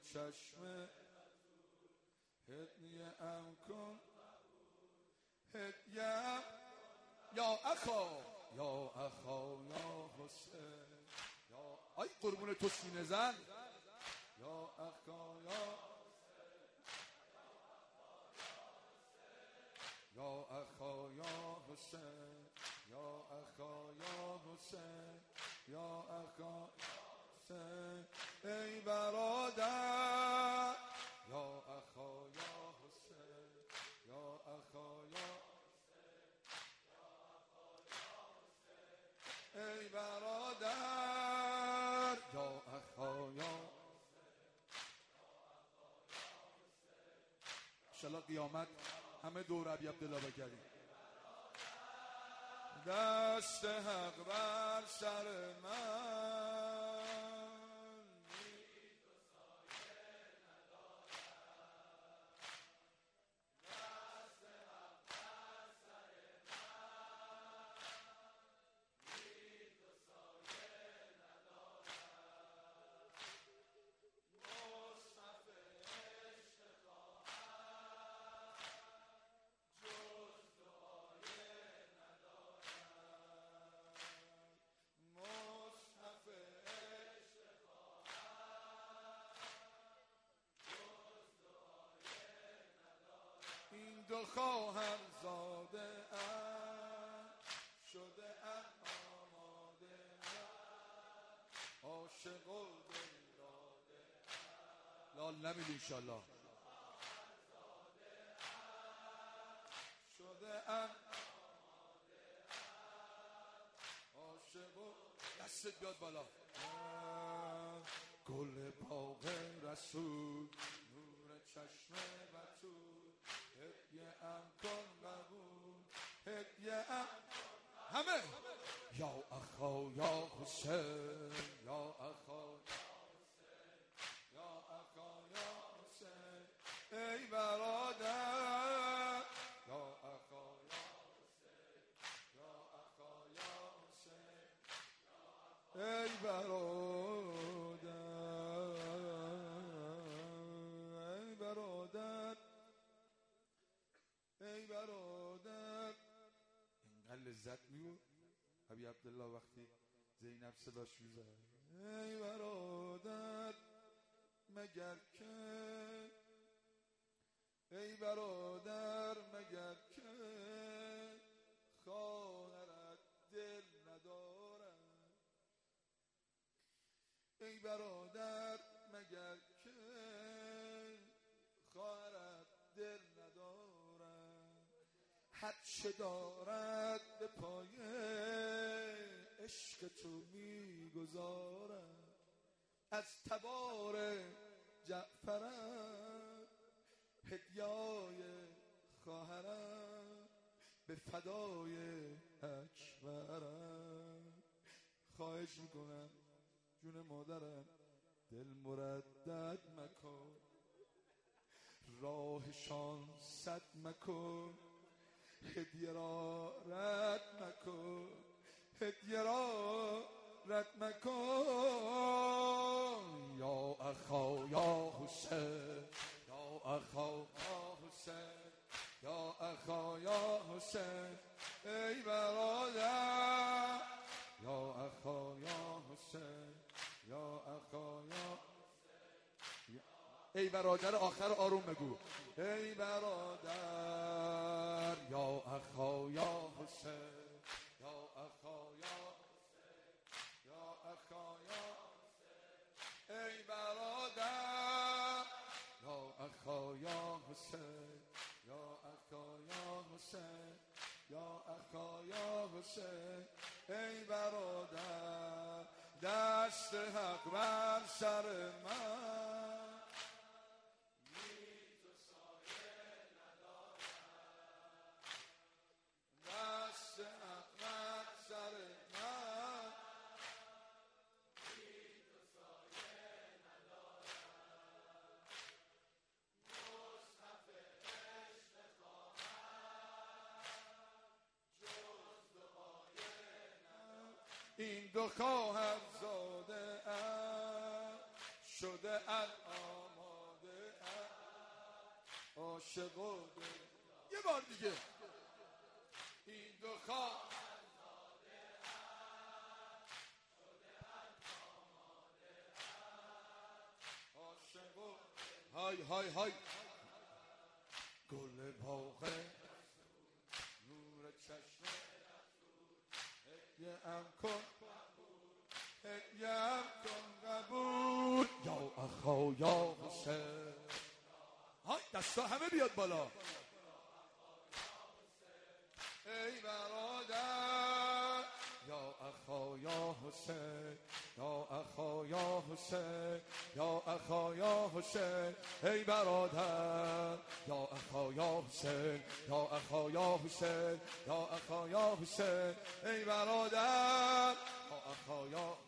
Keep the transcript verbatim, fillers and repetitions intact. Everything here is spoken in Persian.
چشم هدیه ام کن هدیه یا اخا یا اخا یا حسین یا آی قربون تو سینه زن یا اخا یا یا اخا یا حسین یا اخا یا حسین یا اخا حسین ای برادر یا اخا یا حسین یا اخا یا ای برادر یا اخا یا انشالله قیامت همه دور ابی عبدالله بگردیم. دست حق بر سر من این دو خواهر زاده ام شده ام آماده عاشق و دلداده لال نمیدی انشالله شده ام عاشق و دستت بیاد بالا گل باغ رسول نور چشم بتول هدیه ام کن قبول هدیه ام همه یا اخا یا حسین یا اخا یا اخا یا حسین ای برادر یا اخا یا حسین یا اخا یا حسین ای برادر ای برادر ای برادر. اینقدر لذت میبود ابی عبدالله وقتی زینب صداش میزد ای برادر مگر که ای برادر مگر که خواهرت دل ندارد ای برادر مگر که خواهرت دل ندارد هر چه دارد به پای عشق تو میگذارد از تبار جعفرم هدیای خواهرم به فدای اکبرم خواهش میکنم جون مادرم دل مردد مکن راهشان صد مکن هدیه را رد مکن هدیه را رد مکن یا اخا یا حسین یا اخا یا حسین یا اخا یا حسین ای برادر یا اخا یا حسین یا اخا یا ای برادر آخر آروم بگو ای برادر یا اخا یا حسین یا اخا یا یا اخا یا ای برادر یا اخا یا حسین یا اخا یا حسین یا اخا یا حسین ای برادر دست حق بر سر من دست حق بر سر من این دو خواهر زاده ام شده ام آماده ام عاشق و دل. یه بار دیگه این دو خواه عاشق و های های های گل باغه نور چشم هدیه ام کن هدیه ام کن قبول یا اخا یا حسین. های دستا همه بیاد بالا. ای برادر یا اخا یا حسین یا اخا یا حسین یا اخا یا حسین. ای برادر یا اخا یا حسین یا اخا یا حسین یا اخا یا حسین. ای برادر یا اخا یا